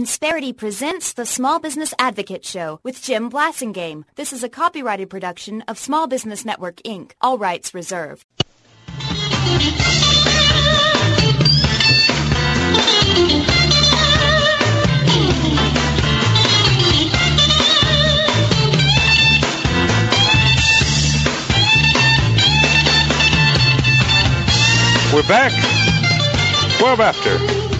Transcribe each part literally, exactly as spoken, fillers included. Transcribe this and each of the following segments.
Insperity presents the Small Business Advocate Show with Jim Blasingame. This is a copyrighted production of Small Business Network, Incorporated. All rights reserved. We're back. twelve after.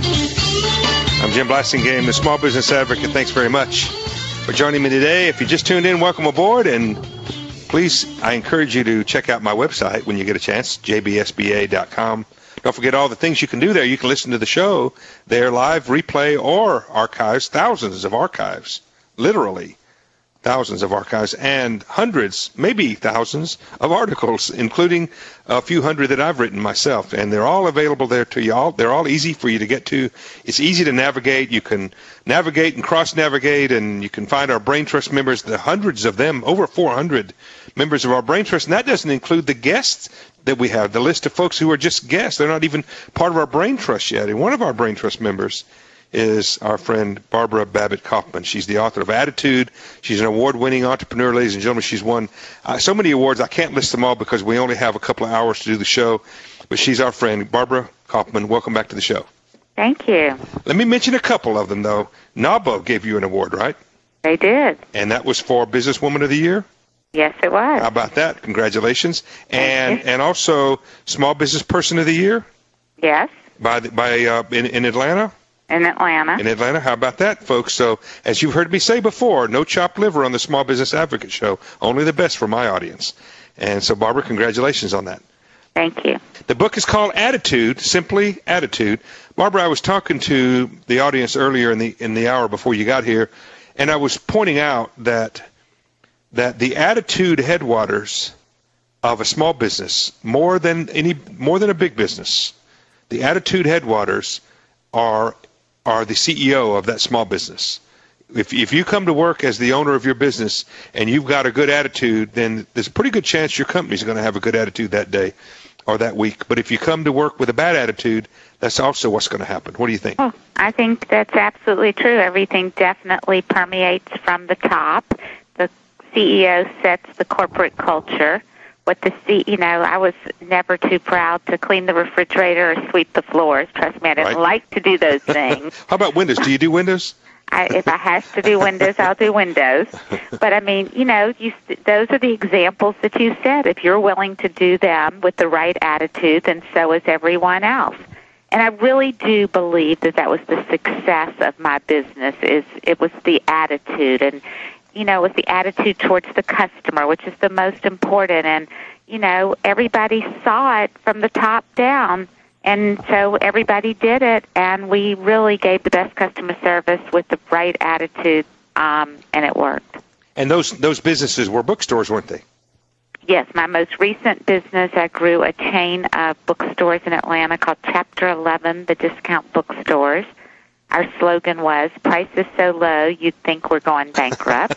I'm Jim Blasingame, the Small Business Advocate. Thanks very much for joining me today. If you just tuned in, welcome aboard. And please, I encourage you to check out my website when you get a chance, j b s b a dot com. Don't forget all the things you can do there. You can listen to the show there live, replay, or archives, thousands of archives, literally thousands of archives, and hundreds, maybe thousands of articles, including a few hundred that I've written myself. And they're all available there to you all. They're all easy for you to get to. It's easy to navigate. You can navigate and cross-navigate, and you can find our Brain Trust members, the hundreds of them, over four hundred members of our Brain Trust. And that doesn't include the guests that we have, the list of folks who are just guests. They're not even part of our Brain Trust yet. And one of our Brain Trust members is our friend Barbara Babbitt Kaufman. She's the author of Attitude. She's an award-winning entrepreneur, ladies and gentlemen. She's won uh, so many awards. I can't list them all because we only have a couple of hours to do the show. But she's our friend, Barbara Kaufman. Welcome back to the show. Thank you. Let me mention a couple of them, though. NAWBO gave you an award, right? They did. And that was for Businesswoman of the Year? Yes, it was. How about that? Congratulations. And Thank you. and also Small Business Person of the Year? Yes. By the, by uh, in, in Atlanta? In Atlanta. In Atlanta. How about that, folks? So, as you've heard me say before, no chopped liver on the Small Business Advocate Show. Only the best for my audience. And so, Barbara, congratulations on that. Thank you. The book is called Attitude, simply Attitude. Barbara, I was talking to the audience earlier in the in the hour before you got here, and I was pointing out that that the attitude headwaters of a small business, more than any more than a big business, the attitude headwaters are are the C E O of that small business. If if you come to work as the owner of your business and you've got a good attitude, then there's a pretty good chance your company's going to have a good attitude that day or that week. But if you come to work with a bad attitude, that's also what's going to happen. What do you think? Oh, I think that's absolutely true. Everything definitely permeates from the top. The C E O sets the corporate culture. What the C, you know, I was never too proud to clean the refrigerator or sweep the floors. Trust me, I didn't Right. like to do those things. How about windows? Do you do windows? I, if I have to do windows, I'll do windows. But I mean, you know, you, those are the examples that you said. If you're willing to do them with the right attitude, then so is everyone else. And I really do believe that that was the success of my business. Is it was the attitude, and you know, it was the attitude towards the customer, which is the most important. And you know, everybody saw it from the top down. And so everybody did it, and we really gave the best customer service with the right attitude, um, and it worked. And those those businesses were bookstores, weren't they? Yes, my most recent business, I grew a chain of bookstores in Atlanta called Chapter eleven, the Discount Bookstores. Our slogan was, price is so low, you'd think we're going bankrupt.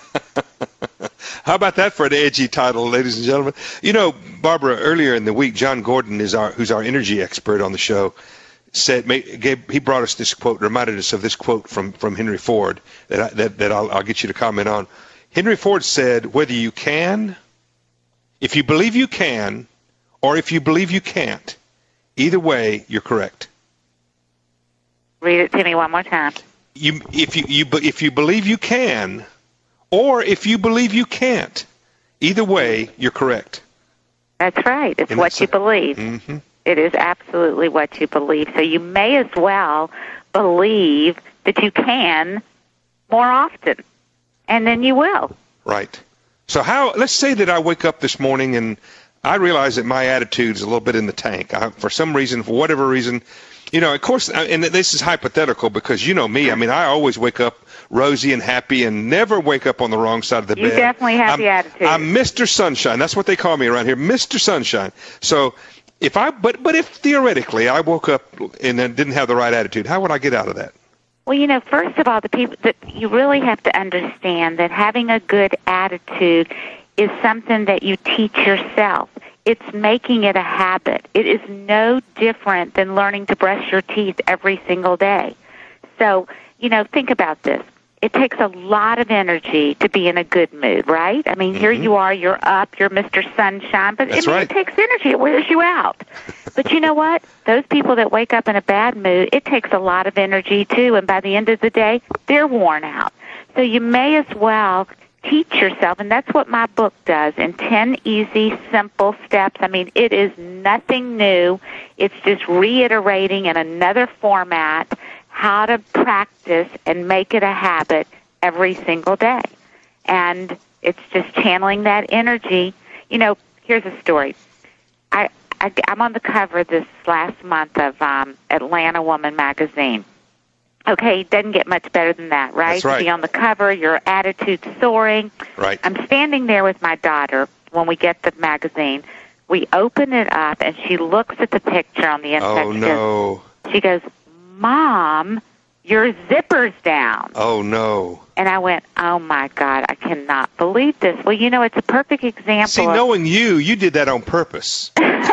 How about that for an edgy title, ladies and gentlemen? You know, Barbara, earlier in the week, John Gordon, is our who's our energy expert on the show, said gave, he brought us this quote, reminded us of this quote from, from Henry Ford that I, that, that I'll, I'll get you to comment on. Henry Ford said, whether you can, if you believe you can, or if you believe you can't, either way, you're correct. Read it to me one more time. You, if you, you, if you believe you can, or if you believe you can't, either way, you're correct. That's right. It's And what that's you a- believe. Mm-hmm. It is absolutely what you believe. So you may as well believe that you can more often, and then you will. Right. So how? Let's say that I wake up this morning and I realize that my attitude is a little bit in the tank. I, for some reason, for whatever reason, you know, of course, and this is hypothetical because you know me. I mean, I always wake up rosy and happy and never wake up on the wrong side of the You bed. definitely have I'm, the attitude. I'm Mister Sunshine. That's what they call me around here, Mister Sunshine. So if I, but but if theoretically I woke up and then didn't have the right attitude, how would I get out of that? Well, you know, first of all, the people that you really have to understand that having a good attitude is something that you teach yourself. It's making it a habit. It is no different than learning to brush your teeth every single day. So you know, think about this. It takes a lot of energy to be in a good mood, right? I mean, mm-hmm. here you are, you're up, you're Mister Sunshine, but That's I mean, right. it takes energy. It wears you out. But you know what? Those people that wake up in a bad mood, it takes a lot of energy, too, and by the end of the day, they're worn out. So you may as well teach yourself, and that's what my book does, in ten easy, simple steps. I mean, it is nothing new. It's just reiterating in another format how to practice and make it a habit every single day. And it's just channeling that energy. You know, here's a story. I, I, I'm on the cover this last month of um, Atlanta Woman magazine. Okay, it doesn't get much better than that, right? That's right. To be on the cover, your attitude's soaring. Right. I'm standing there with my daughter when we get the magazine. We open it up, and she looks at the picture on the inside. Oh, she no. Goes, she goes, Mom, your zipper's down. Oh, no. And I went, oh, my God, I cannot believe this. Well, you know, it's a perfect example. See, of, knowing you, you did that on purpose.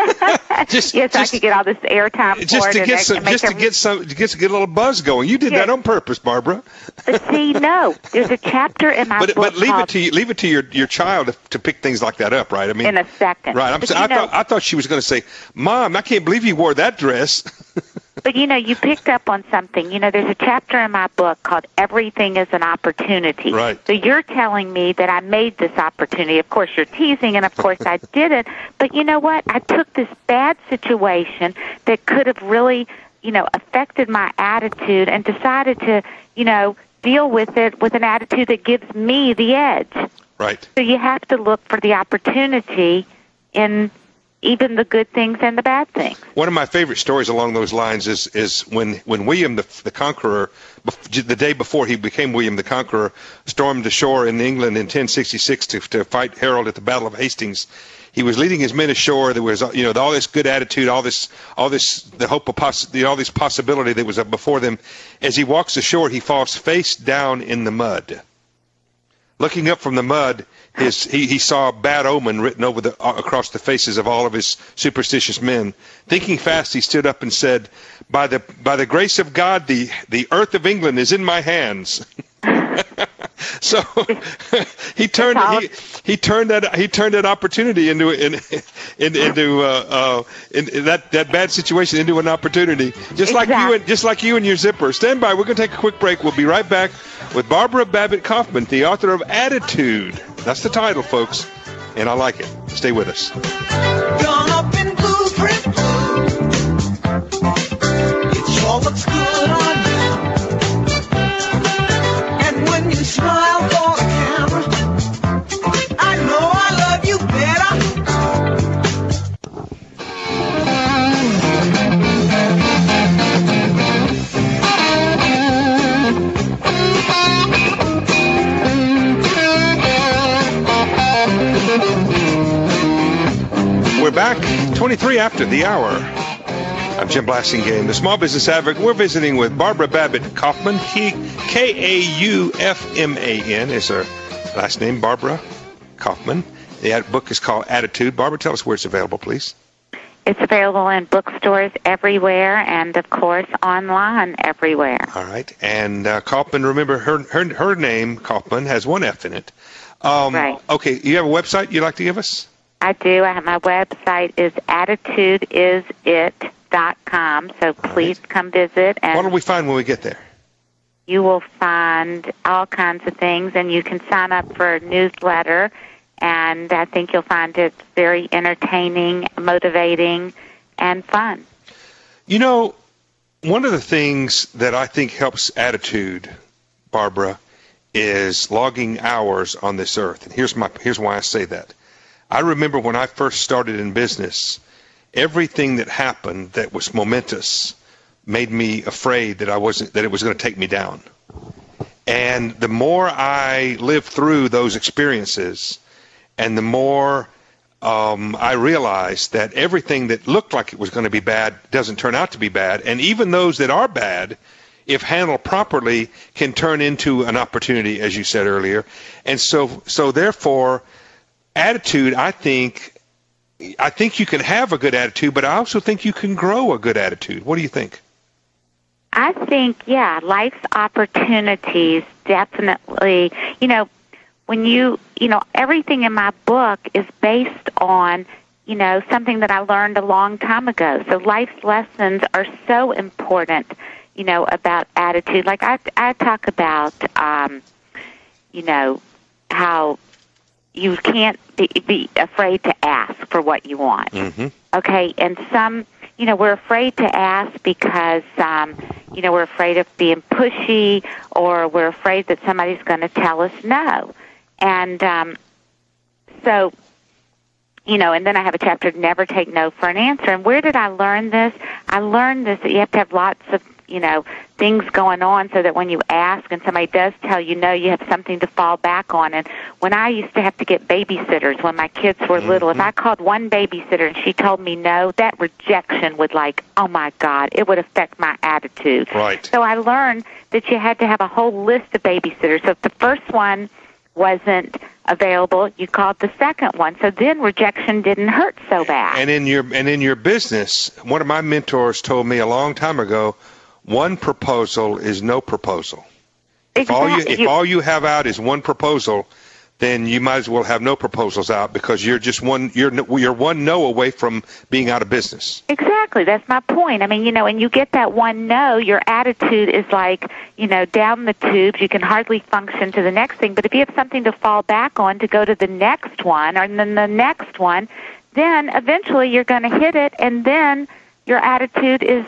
just, yes, just, I could get all this airtime for just it. to and get I some, can make just to every- get some, just to get a little buzz going. You did Yes. that on purpose, Barbara. But see, no, there's a chapter in my But book but leave called it to you, leave it to your, your child to, to pick things like that up, right? I mean, In a Second. Right. I'm, But so- you I know- thought I thought she was going to say, "Mom, I can't believe you wore that dress." But, you know, you picked up on something. You know, there's a chapter in my book called Everything is an Opportunity. Right. So you're telling me that I made this opportunity. Of course, you're teasing, and of course I didn't. But you know what? I took this bad situation that could have really, you know, affected my attitude and decided to, you know, deal with it with an attitude that gives me the edge. Right. So you have to look for the opportunity in even the good things and the bad things. One of my favorite stories along those lines is is when, when William the, the Conqueror, bef- the day before he became William the Conqueror, stormed ashore in England in ten sixty-six to, to fight Harold at the Battle of Hastings. He was leading his men ashore. There was, you know, all this good attitude, all this, all this, the hope of poss- the, all this possibility that was up before them. As he walks ashore, he falls face down in the mud. Looking up from the mud, his he, he saw a bad omen written over the uh, across the faces of all of his superstitious men. Thinking fast, he stood up and said, "By the by the grace of God, the the earth of England is in my hands." So he turned he, he turned that he turned that opportunity into in, in, into uh, uh, in, in that that bad situation into an opportunity. Just like Exactly. you and just like you and your zipper. Stand by. We're going to take a quick break. We'll be right back with Barbara Babbitt Kaufman, the author of Attitude. That's the title, folks, and I like it. Stay with us. Done up in blueprint. It sure looks good on you. And when you smile for the camera, I know I love you We're back, twenty-three after the hour. I'm Jim Blasingame, the Small Business Advocate. We're visiting with Barbara Babbitt Kaufman. He, K A U F M A N is her last name, Barbara Kaufman. The book is called Attitude. Barbara, tell us where it's available, please. It's available in bookstores everywhere and, of course, online everywhere. All right. And uh, Kaufman, remember, her, her her name, Kaufman, has one F in it. Um, Right. Okay, you have a website you'd like to give us? I do. I have, my website is attitude is it dot com, so please come visit. And What do we find when we get there? you will find all kinds of things, and you can sign up for a newsletter, and I think you'll find it very entertaining, motivating, and fun. You know, one of the things that I think helps Attitude, Barbara, is logging hours on this earth. And here's my here's why I say that. I remember when I first started in business, everything that happened that was momentous made me afraid that I wasn't that it was going to take me down. And the more I lived through those experiences, and the more um, I realized that everything that looked like it was going to be bad doesn't turn out to be bad, and even those that are bad, if handled properly, can turn into an opportunity, as you said earlier. And so, so therefore, attitude, I think, I think you can have a good attitude, but I also think you can grow a good attitude. What do you think? I think, yeah, life's opportunities definitely, you know, when you, you know, everything in my book is based on, you know, something that I learned a long time ago. So life's lessons are so important, you know, about attitude. Like I, I talk about, um, you know, how you can't be, be afraid to ask for what you want. Mm-hmm. Okay, and some, you know, we're afraid to ask because, um, you know, we're afraid of being pushy, or we're afraid that somebody's going to tell us no. And um, so, you know, and then I have a chapter, Never Take No for an Answer. And where did I learn this? I learned this that you have to have lots of, you know, things going on so that when you ask and somebody does tell you no, you have something to fall back on. And when I used to have to get babysitters when my kids were mm-hmm. little, if I called one babysitter and she told me no, that rejection would, like, oh, my God, it would affect my attitude. Right. So I learned that you had to have a whole list of babysitters. So if the first one wasn't available, you called the second one. So then rejection didn't hurt so bad. And in your and in your business, one of my mentors told me a long time ago, one proposal is no proposal. If Exactly. all you if You- all you have out is one proposal, then you might as well have no proposals out, because you're just one you're you're one no away from being out of business. Exactly. That's my point. I mean, you know, and you get that one no, your attitude is like, you know, down the tubes. You can hardly function to the next thing. But if you have something to fall back on to go to the next one, or then the next one, then eventually you're going to hit it, and then your attitude is,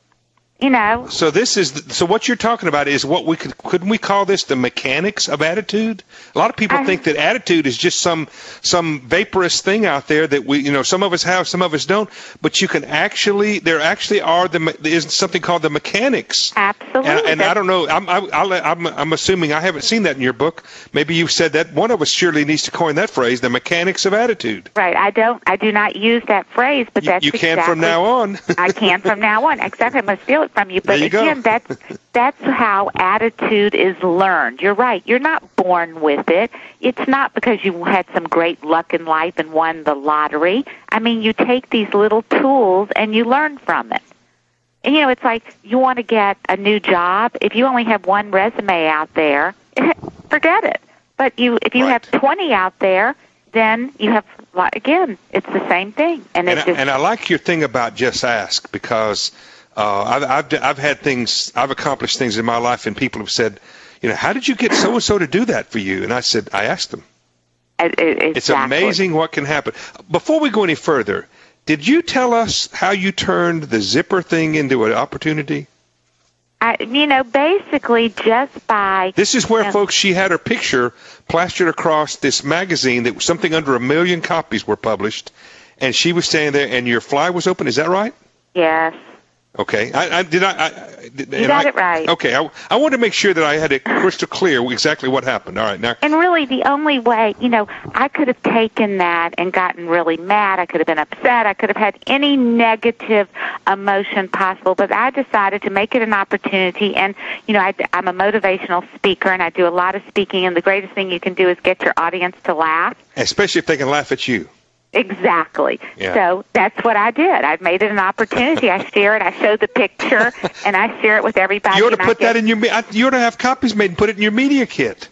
you know. So this is the, so what you're talking about is what we could couldn't we call this the mechanics of attitude? A lot of people I, think that attitude is just some some vaporous thing out there that we you know some of us have, some of us don't. But you can actually there actually are the there is something called the mechanics. Absolutely. And, and I don't know. I'm I, I'll, I'm I'm assuming I haven't seen that in your book. Maybe you've said that. One of us surely needs to coin that phrase, the mechanics of attitude. Right. I don't. I do not use that phrase, but You, that's you can exactly, from now on. I can from now on. Exactly. I'm going to steal it from you. But There you go. again, that's that's how attitude is learned. You're right. You're not born with it. It's not because you had some great luck in life and won the lottery. I mean, you take these little tools and you learn from it. And, you know, it's like you want to get a new job. If you only have one resume out there, forget it. But you, if you Right. have twenty out there, then you have, again, it's the same thing. And, And it's I, just, and I like your thing about just ask, because uh, I've, I've I've had things, I've accomplished things in my life, and people have said, you know, how did you get so and so to do that for you? And I said, I asked them. it, it, It's exactly. amazing what can happen. Before we go any further, did you tell us how you turned the zipper thing into an opportunity? I, you know, basically just by... This is where, Yeah. folks, she had her picture plastered across this magazine that something under a million copies were published, and she was standing there, and your fly was open. Is that right? Yes. Okay. I, I did I, I did, You got I, it right. Okay. I, I wanted to make sure that I had it crystal clear exactly what happened. All right. Now, And really, the only way, you know, I could have taken that and gotten really mad. I could have been upset. I could have had any negative emotion possible. But I decided to make it an opportunity. And, you know, I, I'm a motivational speaker, and I do a lot of speaking. And the greatest thing you can do is get your audience to laugh. especially if they can laugh at you. Exactly. Yeah. So that's what I did. I made it an opportunity. I share it. I show the picture, and I share it with everybody. You ought to and I put get- that in your. me- I- You ought to have copies made and put it in your media kit.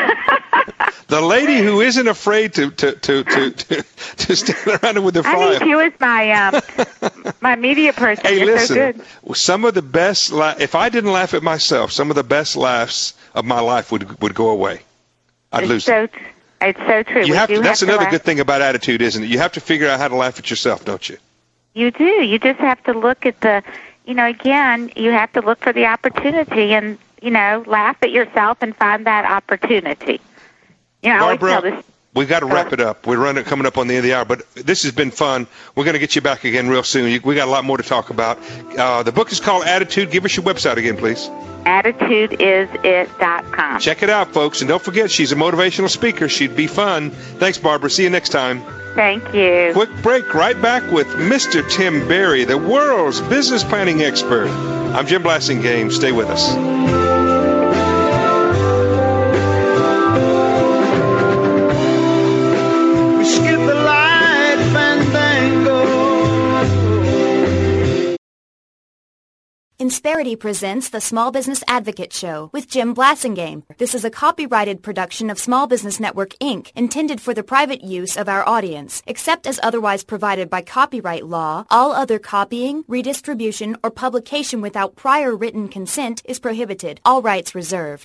The lady who isn't afraid to to to to to, to stand around with the I fly. need you as my um, my media person. Hey, You're listen. so good. Some of the best. La- if I didn't laugh at myself, some of the best laughs of my life would would go away. I'd It's lose. so it's so true. You We have do to. That's have another laugh. good thing about attitude, isn't it? You have to figure out how to laugh at yourself, don't you? You do. You just have to look at the. You know, again, you have to look for the opportunity, and you know, laugh at yourself and find that opportunity. You know, I always tell Barbara, this. we've got to wrap it up. We're running, coming up on the end of the hour, but this has been fun. We're going to get you back again real soon. You- We got a lot more to talk about. Uh, the book is called Attitude. Give us your website again, please. attitude is it dot com. Check it out, folks. And don't forget, she's a motivational speaker. She'd be fun. Thanks, Barbara. See you next time. Thank you. Quick break. Right back with Mister Tim Berry, the world's business planning expert. I'm Jim Blasingame. Stay with us. We skip the light fandango. In Prosperity presents the Small Business Advocate Show with Jim Blasingame. This is a copyrighted production of Small Business Network, Incorporated, intended for the private use of our audience. Except as otherwise provided by copyright law, all other copying, redistribution, or publication without prior written consent is prohibited. All rights reserved.